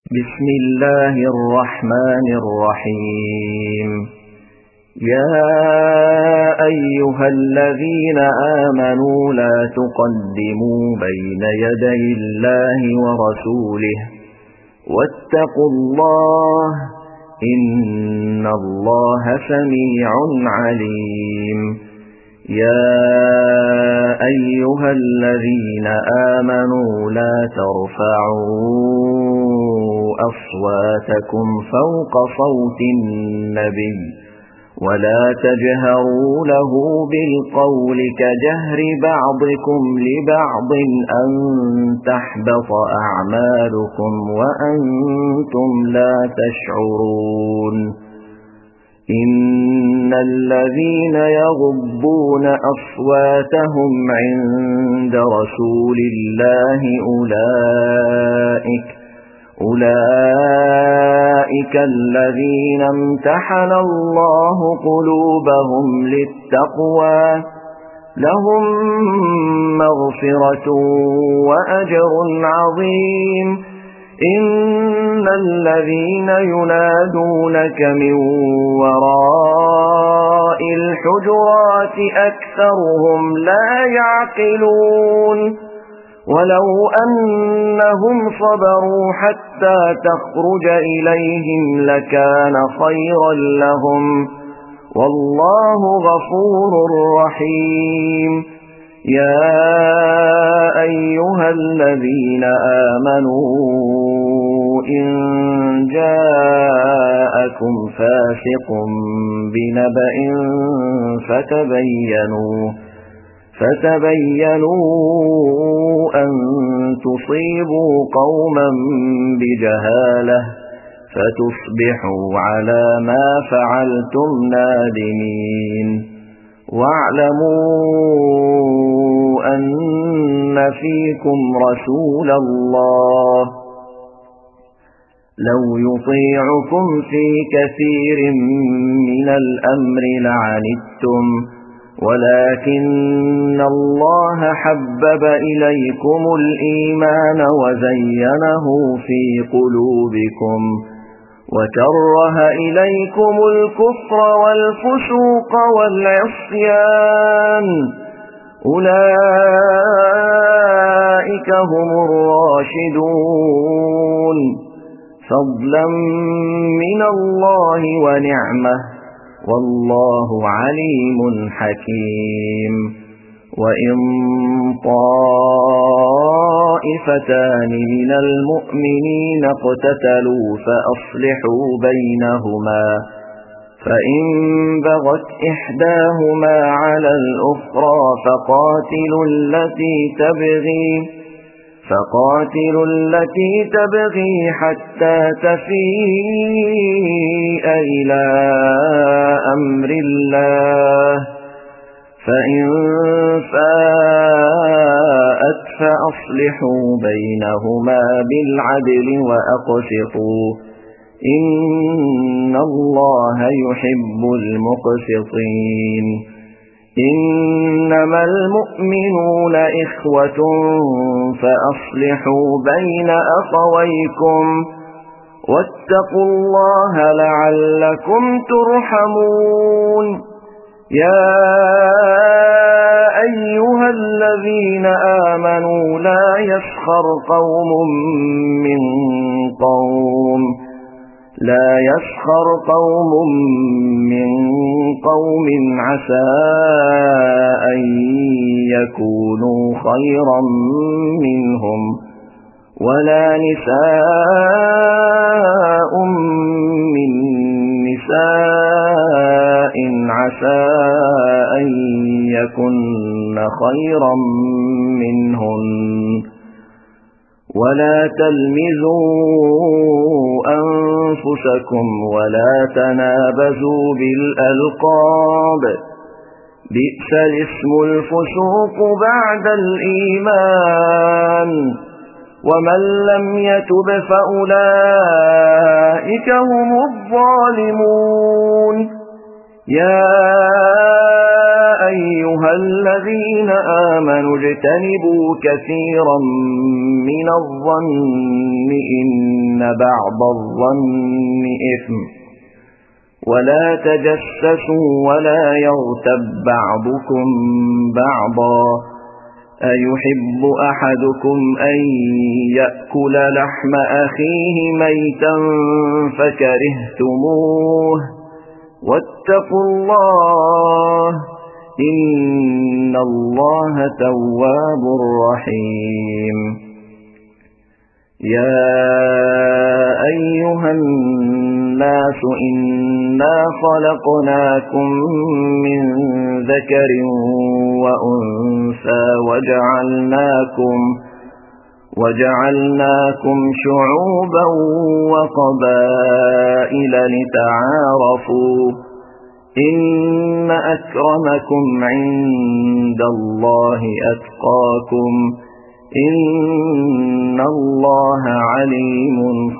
بسم الله الرحمن الرحيم. يا أيها الذين آمنوا لا تقدموا بين يدي الله ورسوله واتقوا الله إن الله سميع عليم. يا أيها الذين آمنوا لا ترفعوا أصواتكم فوق صوت النبي ولا تجهروا له بالقول كجهر بعضكم لبعض أن تحبط أعمالكم وأنتم لا تشعرون. إن الذين يغضون أصواتهم عند رسول الله أولئك الذين امتحن الله قلوبهم للتقوى لهم مغفرة وأجر عظيم. إن الذين ينادونك من وراء الحجرات أكثرهم لا يعقلون. ولو أنهم صبروا حتى تخرج إليهم لكان خيرا لهم والله غفور رحيم. يا أيها الذين آمنوا إن جاءكم فاسق بنبأ فتبينوا أن تصيبوا قوما بجهالة فتصبحوا على ما فعلتم نادمين. واعلموا أن فيكم رسول الله لو يطيعكم في كثير من الأمر لعنتم ولكن الله حبب إليكم الإيمان وزينه في قلوبكم وكره إليكم الكفر والفسوق والعصيان أولئك هم الراشدون فضلا من الله ونعمه والله عليم حكيم. وإن طائفتان من المؤمنين اقتتلوا فأصلحوا بينهما فإن بغت إحداهما على الأخرى فقاتلوا التي تبغي حتى تفيء إلى أمر الله فإن فاءت فأصلحوا بينهما بالعدل وأقسطوا إن الله يحب المقسطين. إنما المؤمنون إخوة فأصلحوا بين أخويكم واتقوا الله لعلكم ترحمون. يا أيها الذين آمنوا لا يسخر قوم من قوم عسى أن يكونوا خيرا منهم ولا نساء من نساء عسى أن يكن خيرا منهن ولا تلمزوا أنفسكم ولا تنابزوا بالألقاب بئس الاسم الفسوق بعد الإيمان ومن لم يتب فأولئك هم الظالمون. يا أيها الذين آمنوا اجتنبوا كثيرا من الظن إن بعض الظن إثم ولا تجسسوا ولا يغتب بعضكم بعضا أيحب أحدكم أن يأكل لحم أخيه ميتا فكرهتموه واتقوا الله إن الله تواب رحيم يا أيها الناس إنا خلقناكم من ذكر وأنثى وجعلناكم شعوبا وقبائل لتعارفوا إن أكرمكم عند الله أتقاكم إن الله عليم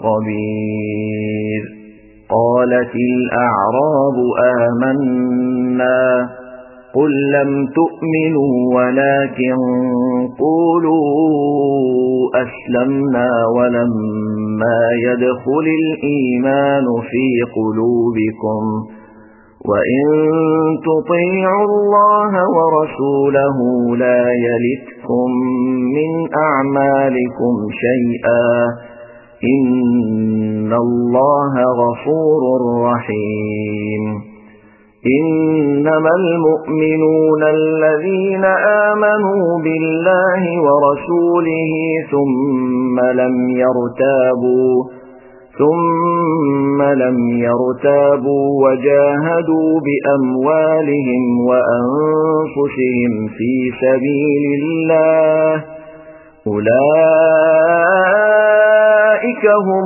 خبير قالت الأعراب آمنا قل لم تؤمنوا ولكن قولوا أسلمنا ولما يدخل الإيمان في قلوبكم وإن تطيعوا الله ورسوله لا يلتكم من أعمالكم شيئا إن الله غفور رحيم إنما المؤمنون الذين آمنوا بالله ورسوله ثم لم يرتابوا وجاهدوا بأموالهم وأنفسهم في سبيل الله أولئك هم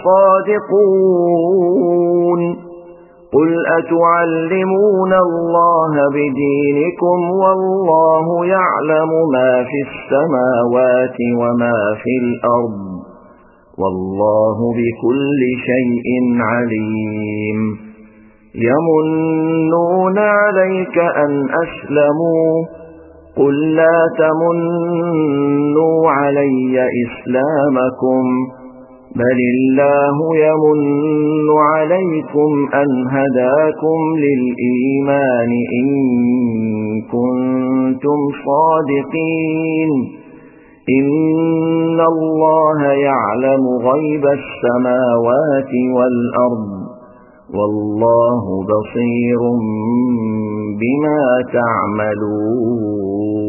الصادقون قل أتعلمون الله بدينكم والله يعلم ما في السماوات وما في الأرض والله بكل شيء عليم يمنون عليك أن أسلموا قل لا تمنوا علي إسلامكم بل الله يمن عليكم أن هداكم للإيمان إن كنتم صادقين إن الله يعلم غيب السماوات والأرض والله بصير بما تعملون